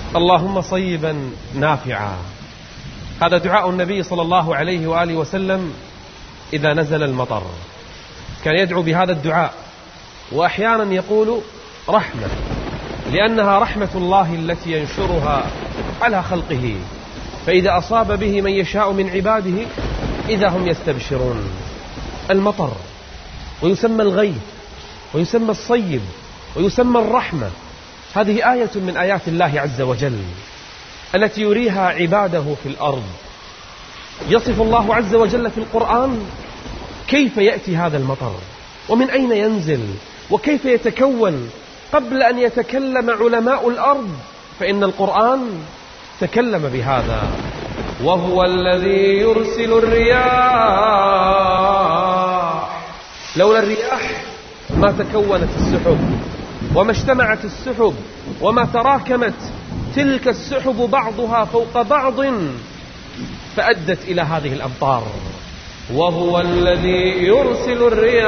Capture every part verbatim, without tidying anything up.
اللهم صيبا نافعا. هذا دعاء النبي صلى الله عليه وآله وسلم إذا نزل المطر، كان يدعو بهذا الدعاء، وأحيانا يقول رحمة، لأنها رحمة الله التي ينشرها على خلقه، فإذا أصاب به من يشاء من عباده إذا هم يستبشرون. المطر ويسمى الغيث ويسمى الصيب ويسمى الرحمة، هذه آية من آيات الله عز وجل التي يريها عباده في الأرض. يصف الله عز وجل في القرآن كيف يأتي هذا المطر ومن أين ينزل وكيف يتكون قبل أن يتكلم علماء الأرض، فإن القرآن تكلم بهذا. وهو الذي يرسل الرياح، لولا الرياح ما تكونت السحب وما اجتمعت السحب وما تراكمت تلك السحب بعضها فوق بعض فأدت إلى هذه الأمطار. وهو الذي يرسل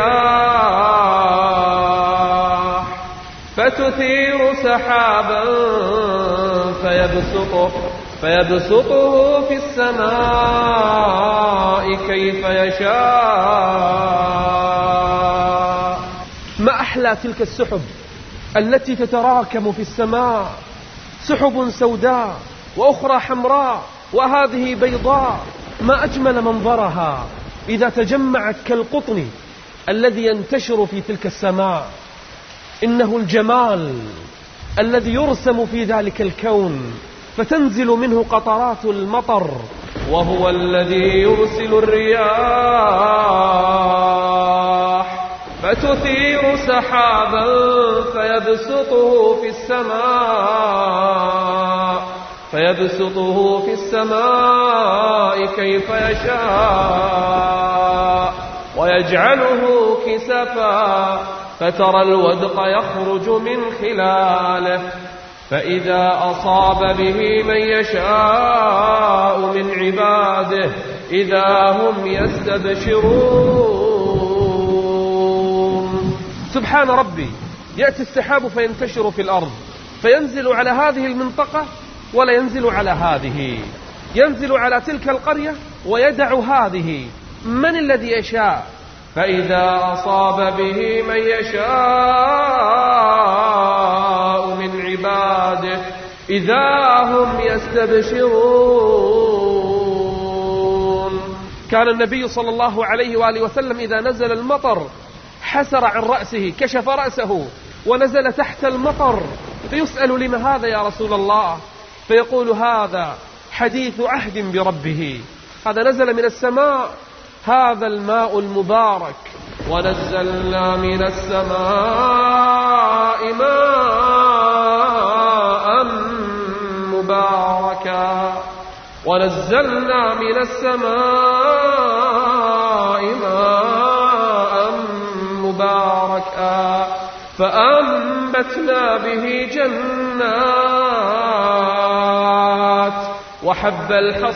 الرياح فتثير سحابا فيبسطه, فيبسطه في السماء كيف يشاء. ما أحلى تلك السحب التي تتراكم في السماء، سحب سوداء وأخرى حمراء وهذه بيضاء، ما أجمل منظرها إذا تجمعت كالقطن الذي ينتشر في تلك السماء. إنه الجمال الذي يرسم في ذلك الكون، فتنزل منه قطرات المطر. وهو الذي يرسل الرياح فتثير سحابا فيبسطه في السماء فيبسطه في السماء كيف يشاء ويجعله كسفا فترى الودق يخرج من خلاله فإذا أصاب به من يشاء من عباده إذا هم يستبشرون. سبحان ربي، يأتي السحاب فينتشر في الأرض، فينزل على هذه المنطقة ولا ينزل على هذه، ينزل على تلك القرية ويدع هذه. من الذي يشاء؟ فإذا أصاب به من يشاء من عباده إذا هم يستبشرون. كان النبي صلى الله عليه وآله وسلم إذا نزل المطر حسر عن رأسه، كشف رأسه ونزل تحت المطر، فيسأل لما هذا يا رسول الله؟ فيقول هذا حديث عهد بربه، هذا نزل من السماء، هذا الماء المبارك. ونزلنا من السماء ماء مباركا ونزلنا من السماء ماء مباركا فأنبتنا به جنات وحب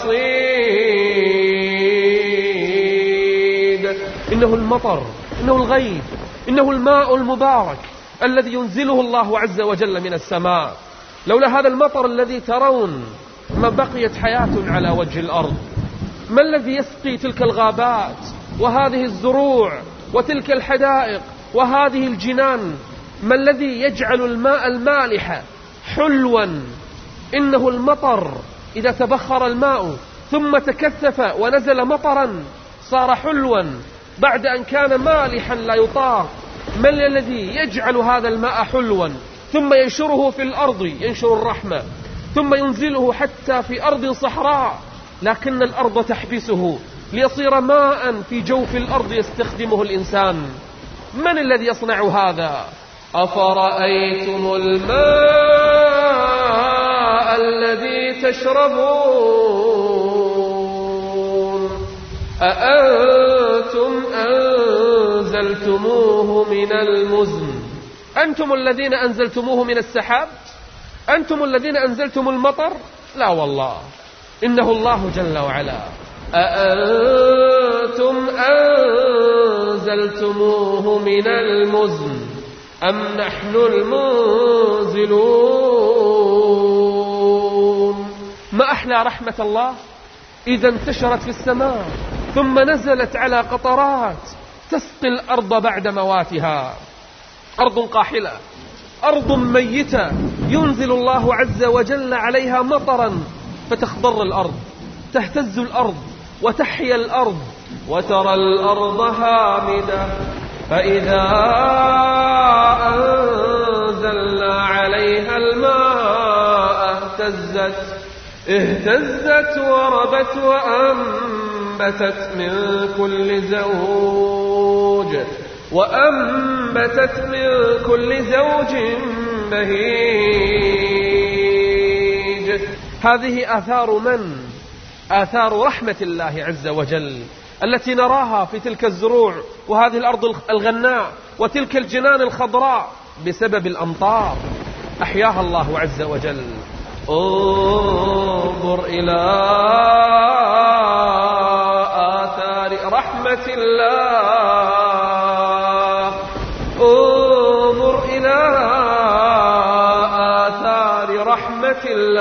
الحصيد. إنه المطر، إنه الغيث، إنه الماء المبارك الذي ينزله الله عز وجل من السماء. لولا هذا المطر الذي ترون ما بقيت حياة على وجه الأرض. ما الذي يسقي تلك الغابات وهذه الزروع وتلك الحدائق وهذه الجنان؟ ما الذي يجعل الماء المالح حلوا؟ إنه المطر. إذا تبخر الماء ثم تكثف ونزل مطرا صار حلوا بعد أن كان مالحا لا يطاق. من الذي يجعل هذا الماء حلوا ثم ينشره في الأرض، ينشر الرحمة، ثم ينزله حتى في أرض صحراء لكن الأرض تحبسه ليصير ماء في جوف الأرض يستخدمه الإنسان؟ من الذي يصنع هذا؟ أفرأيتم الماء الذي تشربون أأنتم أنزلتموه من المزن؟ أنتم الذين أنزلتموه من السحاب؟ أنتم الذين أنزلتم المطر؟ لا والله، إنه الله جل وعلا. أأنتم أنزلتموه من المزن أم نحن المنزلون؟ ما أحلى رحمة الله إذا انتشرت في السماء ثم نزلت على قطرات تسقي الأرض بعد مواتها. أرض قاحلة، أرض ميتة، ينزل الله عز وجل عليها مطرا فتخضر الأرض، تهتز الأرض وتحيا الأرض، وترى الأرض هامدة فإذا أنزلنا عليها الماء اهتزت اهتزت وربت وأنبتت من كل زوج وأنبتت من كل زوج بهيج. هذه آثار من؟ آثار رحمة الله عز وجل التي نراها في تلك الزروع وهذه الأرض الغناء وتلك الجنان الخضراء بسبب الأمطار أحياها الله عز وجل. انظر إلى آثار رحمة الله، انظر إلى آثار رحمة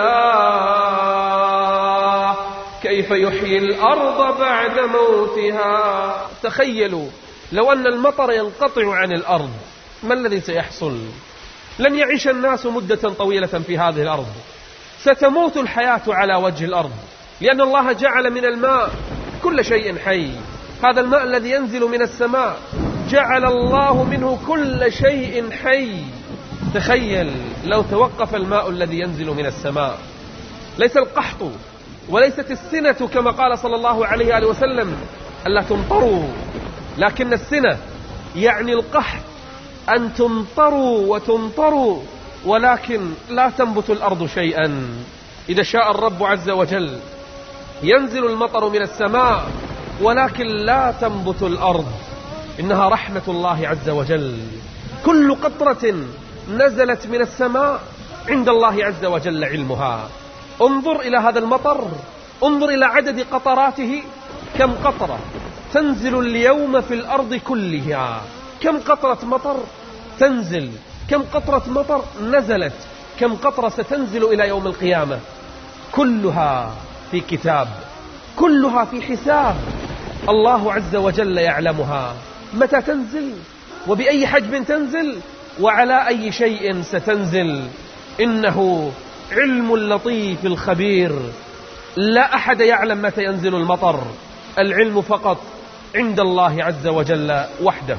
الله كيف يحيي الأرض بعد موتها. تخيلوا لو أن المطر ينقطع عن الأرض ما الذي سيحصل؟ لن يعيش الناس مدة طويلة في هذه الأرض، ستموت الحياة على وجه الأرض، لأن الله جعل من الماء كل شيء حي. هذا الماء الذي ينزل من السماء جعل الله منه كل شيء حي. تخيل لو توقف الماء الذي ينزل من السماء. ليس القحط وليست السنة كما قال صلى الله عليه وآله وسلم ألا تمطروا، لكن السنة يعني القحط، أن تمطروا وتمطروا ولكن لا تنبت الأرض شيئا. إذا شاء الرب عز وجل ينزل المطر من السماء ولكن لا تنبت الأرض، إنها رحمة الله عز وجل. كل قطرة نزلت من السماء عند الله عز وجل علمها. انظر إلى هذا المطر، انظر إلى عدد قطراته، كم قطرة تنزل اليوم في الأرض كلها، كم قطرة مطر تنزل، كم قطرة مطر نزلت، كم قطرة ستنزل إلى يوم القيامة. كلها في كتاب، كلها في حساب، الله عز وجل يعلمها متى تنزل وبأي حجم تنزل وعلى أي شيء ستنزل. إنه علم اللطيف الخبير، لا أحد يعلم متى ينزل المطر، العلم فقط عند الله عز وجل وحده.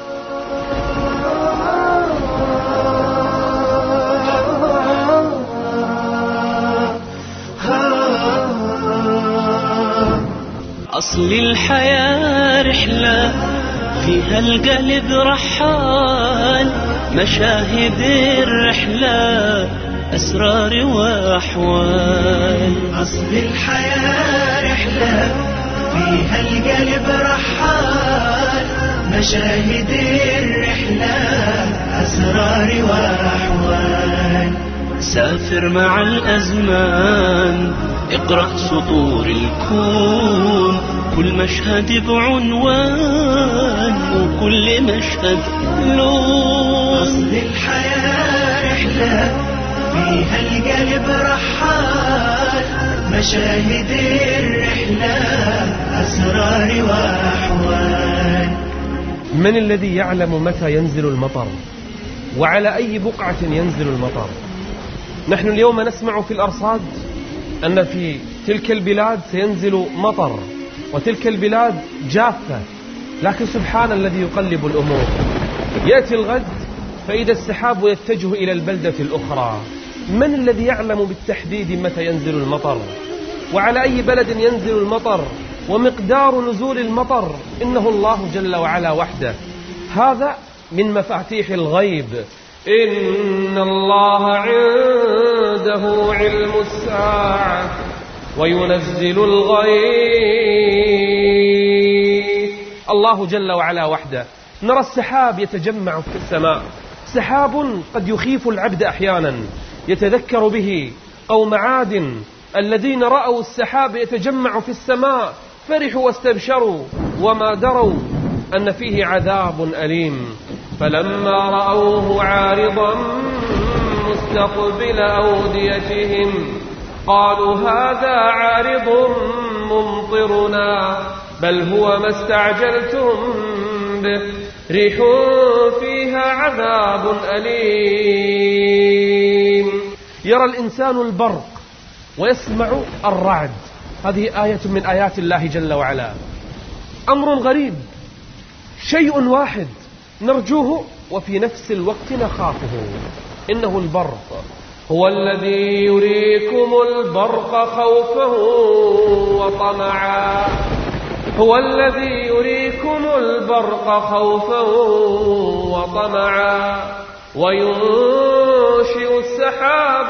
أصل الحياة رحلة فيها القلب رحال، مشاهد الرحلة أسرار وأحوال. أصل الحياة رحلة فيها القلب رحال، مشاهد الرحلة أسرار وأحوال. سافر مع الأزمان، اقرأ سطور الكون، كل مشهد بعنوان وكل مشهد لون. أصل الحياة رحلة فيها القلب رحال، مشاهد الرحلة أسرار وأحوال. من الذي يعلم متى ينزل المطر وعلى أي بقعة ينزل المطر؟ نحن اليوم نسمع في الأرصاد أن في تلك البلاد سينزل مطر وتلك البلاد جافة، لكن سبحان الذي يقلب الأمور. يأتي الغد فإذا السحاب يتجه إلى البلدة الأخرى. من الذي يعلم بالتحديد متى ينزل المطر وعلى أي بلد ينزل المطر ومقدار نزول المطر؟ إنه الله جل وعلا وحده. هذا من مفاتيح الغيب. إن الله عنده علم الساعة وينزل الغيث. الله جل وعلا وحده. نرى السحاب يتجمع في السماء، سحاب قد يخيف العبد أحيانا. يتذكر به قوم عاد الذين رأوا السحاب يتجمع في السماء فرحوا واستبشروا وما دروا أن فيه عذاب أليم. فلما رأوه عارضا مستقبل أوديتهم قالوا هذا عارض ممطرنا بل هو ما استعجلتم به ريح فيها عذاب أليم. يرى الإنسان البرق ويسمع الرعد، هذه آية من آيات الله جل وعلا. أمر غريب، شيء واحد نرجوه وفي نفس الوقت نخافه، إنه البرق. هو الذي يريكم البرق خوفا وطمعا هو الذي يريكم البرق خوفا وطمعا وينشئ السحاب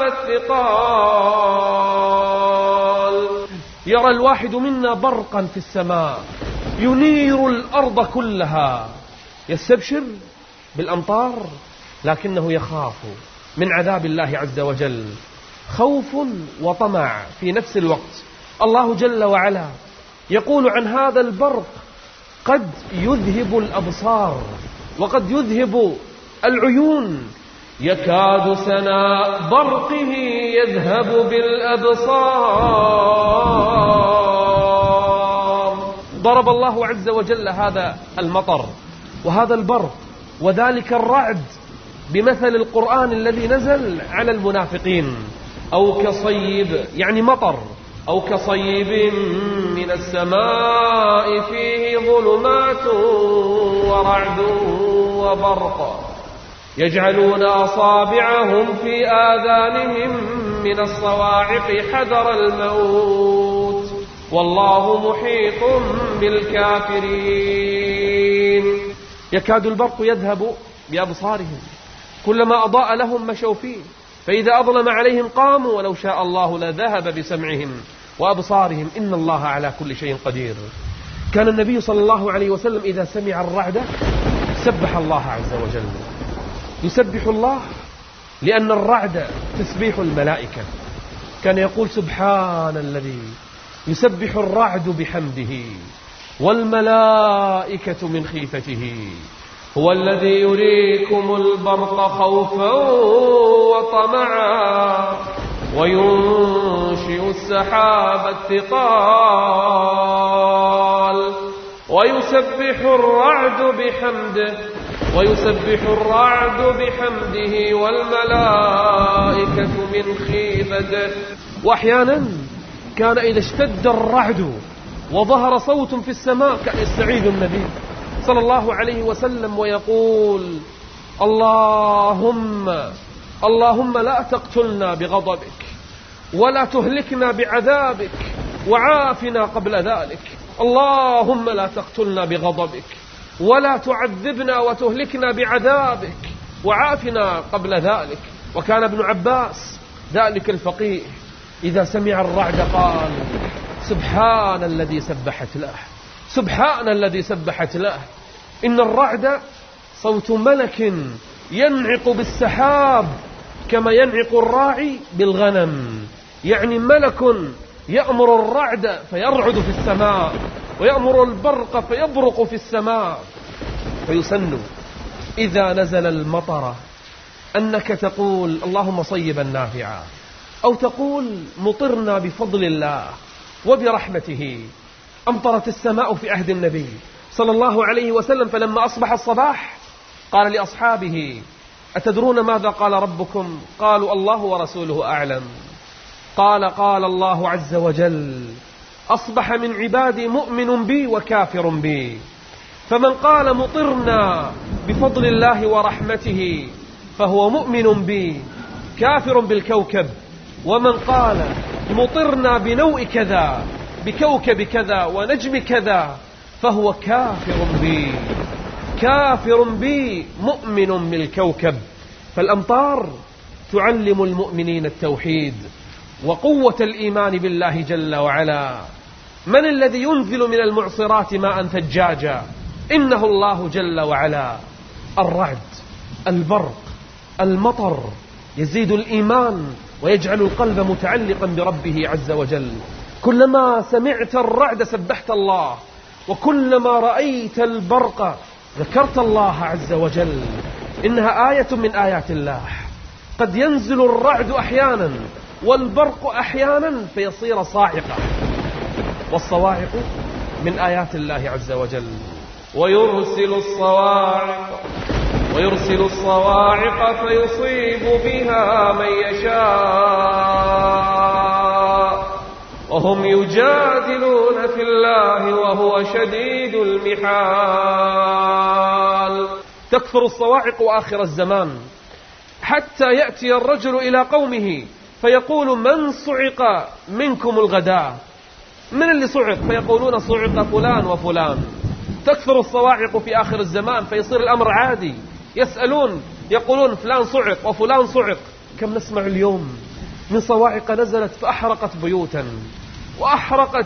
الثقال. يرى الواحد منا برقا في السماء ينير الأرض كلها، يستبشر بالأمطار لكنه يخاف من عذاب الله عز وجل، خوف وطمع في نفس الوقت. الله جل وعلا يقول عن هذا البرق قد يذهب الأبصار وقد يذهب العيون، يكاد سنا برقه يذهب بالأبصار. ضرب الله عز وجل هذا المطر وهذا البرق وذلك الرعد بمثل القرآن الذي نزل على المنافقين، أو كصيب يعني مطر، أو كصيب من السماء فيه ظلمات ورعد وبرق يجعلون أصابعهم في آذانهم من الصواعق حذر الموت والله محيط بالكافرين. يكاد البرق يذهب بأبصارهم، كلما أضاء لهم مشوا فيه، فإذا أظلم عليهم قاموا ولو شاء الله لذهب بسمعهم وأبصارهم إن الله على كل شيء قدير. كان النبي صلى الله عليه وسلم إذا سمع الرعد سبح الله عز وجل، يسبح الله لأن الرعد تسبيح الملائكة. كان يقول سبحان الذي يسبح الرعد بحمده والملائكة من خيفته هو الذي يريكم البرق خوفا وطمعا وينشئ السحاب الثقال ويسبح الرعد بحمده ويسبح الرعد بحمده والملائكة من خيفته. وأحيانا كان إذا اشتد الرعد وظهر صوت في السماء كان يستعيذ النبي صلى الله عليه وسلم ويقول اللهم اللهم لا تقتلنا بغضبك ولا تهلكنا بعذابك وعافنا قبل ذلك. اللهم لا تقتلنا بغضبك ولا تعذبنا وتهلكنا بعذابك وعافنا قبل ذلك. وكان ابن عباس ذلك الفقيه إذا سمع الرعد قال سبحان الذي سبحت له سبحان الذي سبحت له. إن الرعد صوت ملك ينعق بالسحاب كما ينعق الراعي بالغنم، يعني ملك يأمر الرعد فيرعد في السماء ويأمر البرق فيبرق في السماء. فيسن إذا نزل المطر أنك تقول اللهم صيبا نافعا، أو تقول مطرنا بفضل الله وبرحمته. أمطرت السماء في عهد النبي صلى الله عليه وسلم، فلما أصبح الصباح قال لأصحابه أتدرون ماذا قال ربكم؟ قالوا الله ورسوله أعلم. قال قال الله عز وجل أصبح من عبادي مؤمن بي وكافر بي، فمن قال مطرنا بفضل الله ورحمته فهو مؤمن بي كافر بالكوكب، ومن قال مطرنا بنوء كذا بكوكب كذا ونجم كذا فهو كافر بي كافر بي مؤمن بالكوكب. فالأمطار تعلم المؤمنين التوحيد وقوة الإيمان بالله جل وعلا. من الذي ينزل من المعصرات ماء ثجاجا؟ إنه الله جل وعلا. الرعد، البرق، المطر يزيد الإيمان ويجعل القلب متعلقا بربه عز وجل. كلما سمعت الرعد سبحت الله، وكلما رأيت البرق ذكرت الله عز وجل. إنها آية من آيات الله. قد ينزل الرعد أحيانا والبرق أحيانا فيصير صاعقة. والصواعق من آيات الله عز وجل. ويرسل الصواعق ويرسل الصواعق فيصيب بها من يشاء وهم يجادلون في الله وهو شديد المحال. تكثر الصواعق آخر الزمان حتى يأتي الرجل إلى قومه فيقول: من صعق منكم الغداء؟ من اللي صعق؟ فيقولون: صعق فلان وفلان. تكثر الصواعق في آخر الزمان فيصير الأمر عادي، يسألون يقولون فلان صعق وفلان صعق. كم نسمع اليوم من صواعق نزلت فأحرقت بيوتا وأحرقت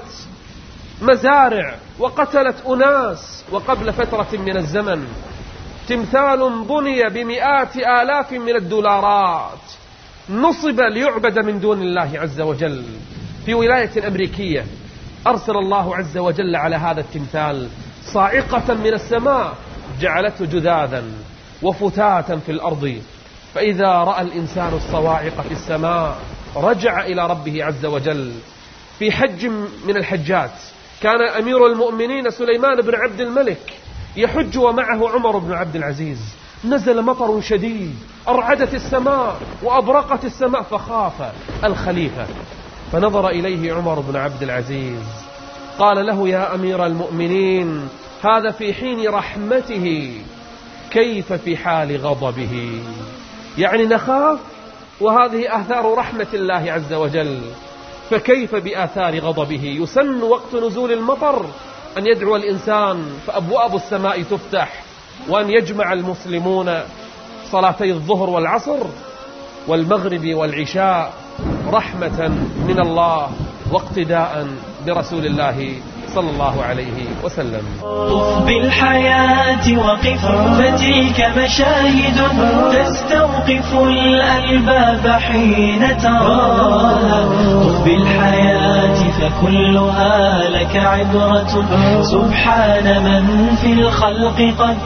مزارع وقتلت أناس. وقبل فترة من الزمن تمثال بني بمئات آلاف من الدولارات نصب ليعبد من دون الله عز وجل في ولاية أمريكية. أرسل الله عز وجل على هذا التمثال صاعقة من السماء جعلته جذاذا وفتاتا في الأرض. فإذا رأى الإنسان الصواعق في السماء رجع إلى ربه عز وجل. في حج من الحجات كان أمير المؤمنين سليمان بن عبد الملك يحج ومعه عمر بن عبد العزيز. نزل مطر شديد أرعدت السماء وأبرقت السماء فخاف الخليفة، فنظر إليه عمر بن عبد العزيز قال له: يا أمير المؤمنين، هذا في حين رحمته، كيف في حال غضبه؟ يعني نخاف وهذه آثار رحمة الله عز وجل، فكيف بآثار غضبه؟ يسن وقت نزول المطر أن يدعو الإنسان فأبواب السماء تفتح، وأن يجمع المسلمون صلاتي الظهر والعصر والمغرب والعشاء رحمة من الله واقتداء برسول الله صلى الله عليه وسلم. طف بالحياة وقف، فتلك مشاهد تستوقف الألباب حين تراها. طف بالحياة فكلها لك عبرة، سبحان من في الخلق قد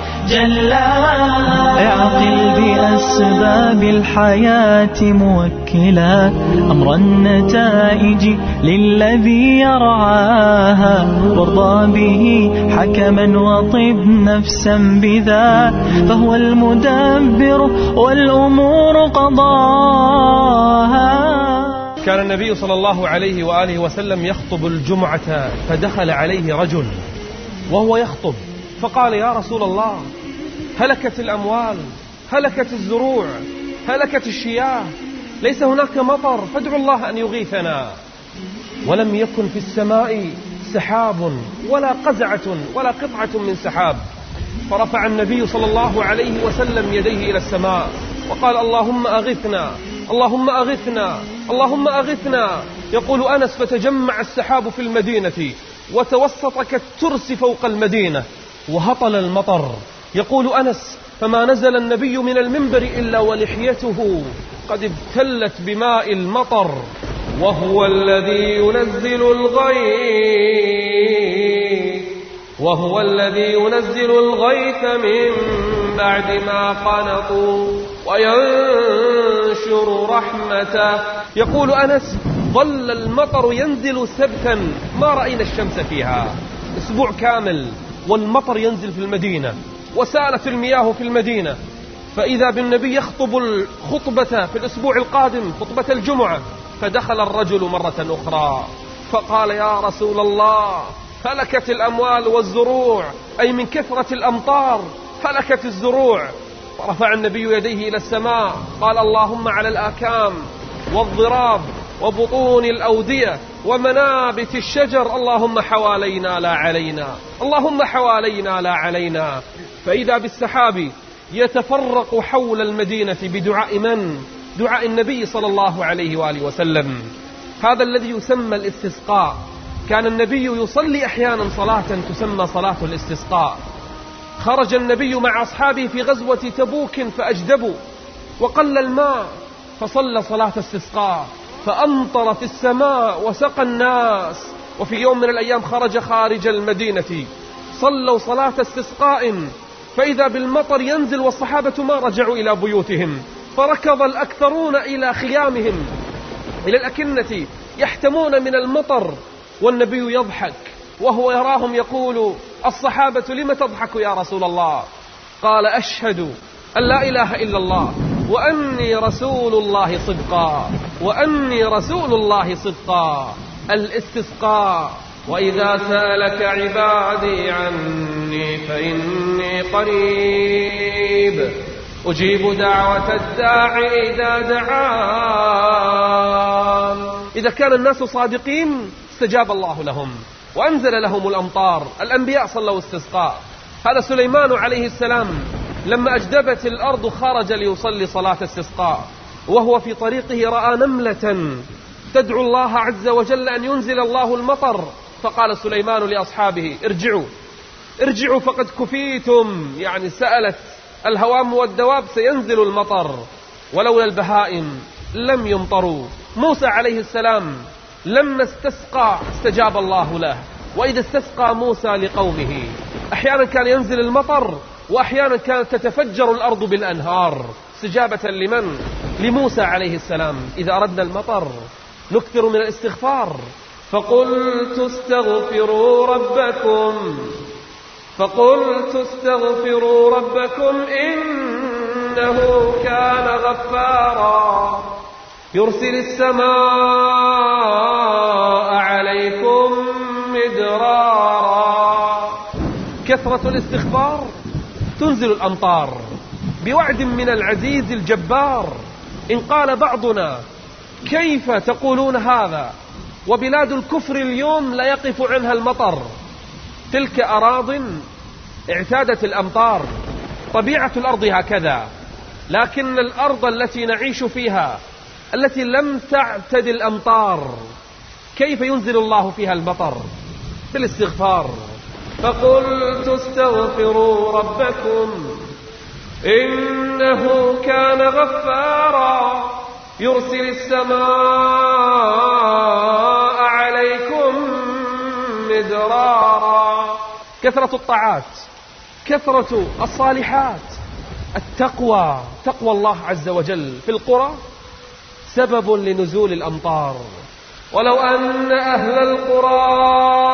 جلاها. اعقل بأسباب الحياة موكلا أمر النتائج للذي يرعاها، وارضى به حكما وطب نفسا بذا، فهو المدبر والأمور قضاها. كان النبي صلى الله عليه وآله وسلم يخطب الجمعة، فدخل عليه رجل وهو يخطب فقال: يا رسول الله، هلكت الأموال، هلكت الزروع، هلكت الشياه، ليس هناك مطر، فادعوا الله أن يغيثنا. ولم يكن في السماء سحاب ولا قزعة ولا قطعة من سحاب. فرفع النبي صلى الله عليه وسلم يديه إلى السماء وقال: اللهم أغثنا، اللهم أغثنا، اللهم أغثنا. يقول أنس: فتجمع السحاب في المدينة وتوسط كالترس فوق المدينة وهطل المطر. يقول أنس: فما نزل النبي من المنبر إلا ولحيته قد ابتلت بماء المطر. وهو الذي ينزل الغيث وهو الذي ينزل الغيث من بعد ما قنطوا وينشر رحمته. يقول أنس: ظل المطر ينزل سبتا ما رأينا الشمس فيها، أسبوع كامل والمطر ينزل في المدينة وسالت المياه في المدينة. فإذا بالنبي يخطب الخطبة في الأسبوع القادم، خطبة الجمعة، فدخل الرجل مرة أخرى فقال: يا رسول الله، هلكت الأموال والزروع، أي من كثرة الأمطار هلكت الزروع. فرفع النبي يديه إلى السماء قال: اللهم على الآكام والضراب وبطون الأودية ومنابت الشجر، اللهم حوالينا لا علينا، اللهم حوالينا لا علينا. فإذا بالسحاب يتفرق حول المدينة بدعاء من؟ دعاء النبي صلى الله عليه وآله وسلم، هذا الذي يسمى الاستسقاء. كان النبي يصلي أحيانا صلاة تسمى صلاة الاستسقاء. خرج النبي مع أصحابه في غزوة تبوك فأجدبوا وقل الماء، فصلى صلاة استسقاء فأمطر في السماء وسقى الناس. وفي يوم من الأيام خرج خارج المدينة صلوا صلاة استسقاء، فإذا بالمطر ينزل والصحابة ما رجعوا إلى بيوتهم، فركض الأكثرون إلى خيامهم إلى الأكنة يحتمون من المطر، والنبي يضحك وهو يراهم يقول: الصحابة لم تضحك يا رسول الله؟ قال: أشهد أن لا إله إلا الله وأني رسول الله صدقا، وأني رسول الله صدقا. الاستسقاء. وإذا سألك عبادي عني فإني قريب أجيب دعوة الداعي إذا دعان. إذا كان الناس صادقين استجاب الله لهم وأنزل لهم الأمطار. الأنبياء صلوا استسقاء. هذا سليمان عليه السلام لما أجدبت الأرض خرج ليصلي صلاة استسقاء، وهو في طريقه رأى نملة تدعو الله عز وجل أن ينزل الله المطر، فقال سليمان لأصحابه: ارجعوا ارجعوا فقد كفيتم، يعني سألت الهوام والدواب سينزل المطر، ولولا البهائم لم يمطروا. موسى عليه السلام لما استسقى استجاب الله له. وإذا استسقى موسى لقومه أحيانا كان ينزل المطر، وأحيانا كانت تتفجر الأرض بالأنهار، استجابة لمن؟ لموسى عليه السلام. إذا أردنا المطر نكثر من الاستغفار. فقلت استغفروا ربكم فقلت استغفروا ربكم إنه كان غفارا يرسل السماء عليكم مدرارا. كثرة الاستغفار تنزل الأمطار بوعد من العزيز الجبار. إن قال بعضنا: كيف تقولون هذا وبلاد الكفر اليوم لا يقف عنها المطر؟ تلك أراض اعتادت الأمطار، طبيعة الأرض هكذا. لكن الأرض التي نعيش فيها التي لم تعتد الأمطار كيف ينزل الله فيها المطر؟ بالاستغفار. فقلت استغفروا ربكم إنه كان غفارا يرسل السماء عليكم مدرارا. كثرة الطاعات، كثرة الصالحات، التقوى، تقوى الله عز وجل في القرى سبب لنزول الأمطار. ولو أن أهل القرى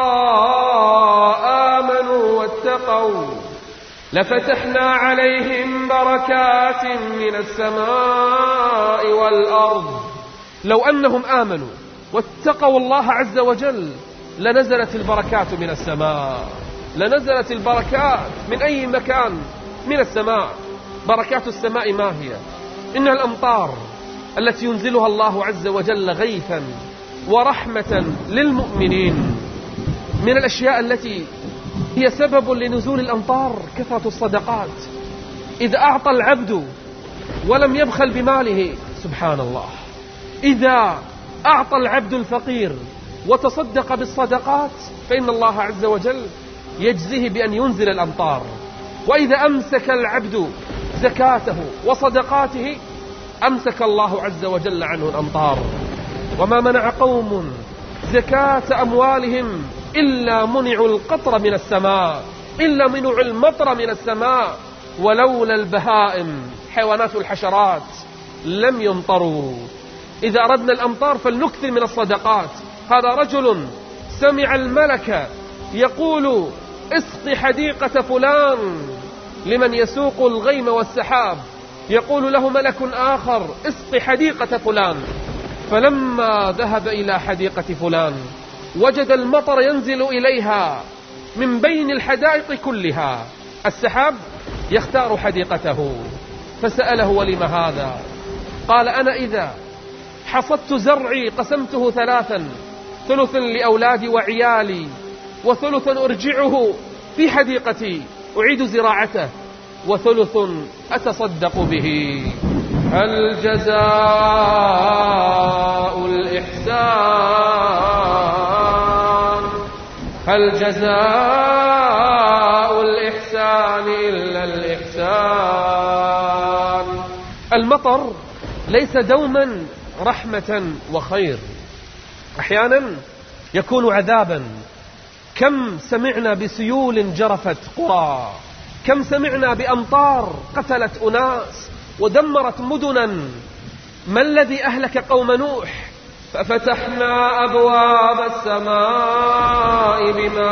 آمنوا واتقوا لفتحنا عليهم بركات من السماء والأرض. لو أنهم آمنوا واتقوا الله عز وجل لنزلت البركات من السماء، لنزلت البركات من أي مكان من السماء. بركات السماء ما هي؟ إنها الأمطار التي ينزلها الله عز وجل غيثا ورحمة للمؤمنين. من الأشياء التي هي سبب لنزول الأمطار كثرة الصدقات. إذا أعطى العبد ولم يبخل بماله، سبحان الله، إذا أعطى العبد الفقير وتصدق بالصدقات فإن الله عز وجل يجزيه بأن ينزل الأمطار. وإذا أمسك العبد زكاته وصدقاته أمسك الله عز وجل عنه الأمطار. وما منع قوم زكاة أموالهم إلا منعوا القطر من السماء، إلا منعوا المطر من السماء. ولولا البهائم حيوانات الحشرات لم يمطروا. إذا أردنا الأمطار فلنكثر من الصدقات. هذا رجل سمع الملك يقول: اسق حديقة فلان، لمن يسوق الغيم والسحاب. يقول له ملك آخر: اسق حديقة فلان. فلما ذهب إلى حديقة فلان وجد المطر ينزل إليها من بين الحدائق كلها. السحاب يختار حديقته، فسأله: ولم هذا؟ قال: أنا إذا حصدت زرعي قسمته ثلاثا، ثلث لأولادي وعيالي، وثلث أرجعه في حديقتي أعيد زراعته، وثلث أتصدق به. هل جزاء الإحسان هل جزاء الإحسان إلا الإحسان؟ المطر ليس دوما رحمة وخير، أحيانا يكون عذابا. كم سمعنا بسيول جرفت قرى، كم سمعنا بأمطار قتلت أناس ودمرت مدنا. ما الذي أهلك قوم نوح؟ ففتحنا أبواب السماء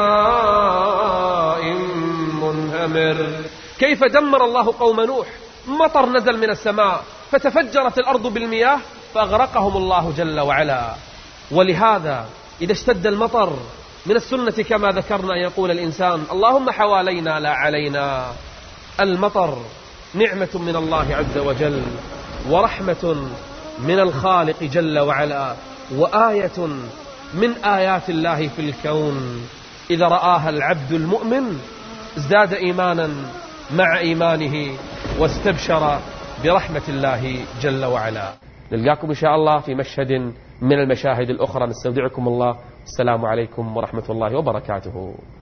بماء منهمر. كيف دمر الله قوم نوح؟ مطر نزل من السماء فتفجرت الأرض بالمياه فأغرقهم الله جل وعلا. ولهذا إذا اشتد المطر من السنة كما ذكرنا يقول الإنسان اللهم حوالينا لا علينا. المطر نعمة من الله عز وجل ورحمة من الخالق جل وعلا وآية من آيات الله في الكون. إذا رآها العبد المؤمن ازداد إيمانا مع إيمانه واستبشر برحمة الله جل وعلا. نلقاكم إن شاء الله في مشهد من المشاهد الأخرى. نستودعكم الله. السلام عليكم ورحمة الله وبركاته.